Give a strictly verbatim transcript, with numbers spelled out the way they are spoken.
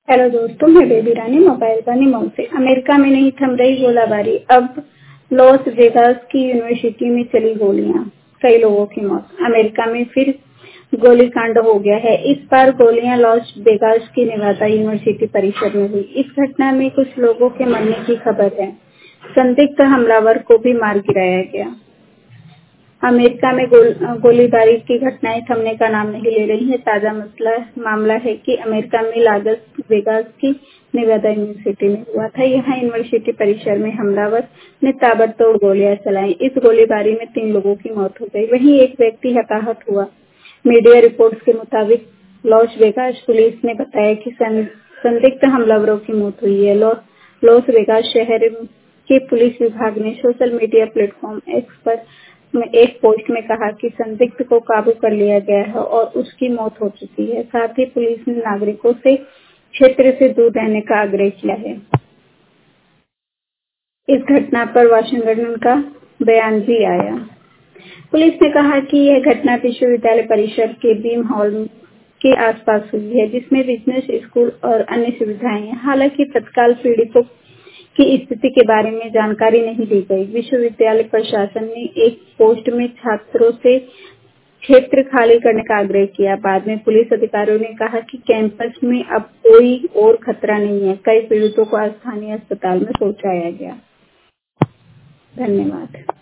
Hello दोस्तों, मैं Baby Rani mobile बनी मऊ से। अमेरिका में नहीं थम रही गोलाबारी, अब लॉस वेगास की यूनिवर्सिटी में चली गोलियां, कई लोगों की मौत। अमेरिका में फिर गोलीकांड हो गया है। इस बार गोलियां लॉस वेगास की नेवादा यूनिवर्सिटी परिसर में हुई। इस घटना में कुछ लोगों के मरने की खबर है। संदिग्ध हमलावर को भी मार गिराया गया। अमेरिका में गोल, गोलीबारी की घटनाएं थमने का नाम नहीं ले रही हैं। ताजा मसला मामला है कि अमेरिका में लास वेगास की नेवादा यूनिवर्सिटी में हुआ था। यहाँ यूनिवर्सिटी परिसर में हमलावर ने ताबड़तोड़ गोलियां चलाई। इस गोलीबारी में तीन लोगों की मौत हो गई, वहीं एक व्यक्ति हताहत हुआ। मीडिया रिपोर्ट्स के मुताबिक लॉस वेगास पुलिस ने बताया कि संदिग्ध हमलावरों की मौत हुई है। लॉस वेगास शहर के पुलिस विभाग ने सोशल मीडिया प्लेटफॉर्म एक्स पर में एक पोस्ट में कहा कि संदिग्ध को काबू कर लिया गया है और उसकी मौत हो चुकी है। साथ ही पुलिस ने नागरिकों से क्षेत्र से दूर रहने का आग्रह किया है। इस घटना पर वाशिंगटन का बयान भी आया। पुलिस ने कहा कि यह घटना विश्वविद्यालय परिसर के बीम हॉल के आसपास हुई है, जिसमें बिजनेस स्कूल और अन्य सुविधाएं हैं। हालांकि तत्काल पीड़ितों की स्थिति के बारे में जानकारी नहीं दी गई। विश्वविद्यालय प्रशासन ने एक पोस्ट में छात्रों से क्षेत्र खाली करने का आग्रह किया। बाद में पुलिस अधिकारियों ने कहा कि कैंपस में अब कोई और खतरा नहीं है। कई पीड़ितों को स्थानीय अस्पताल में पहुंचाया गया। धन्यवाद।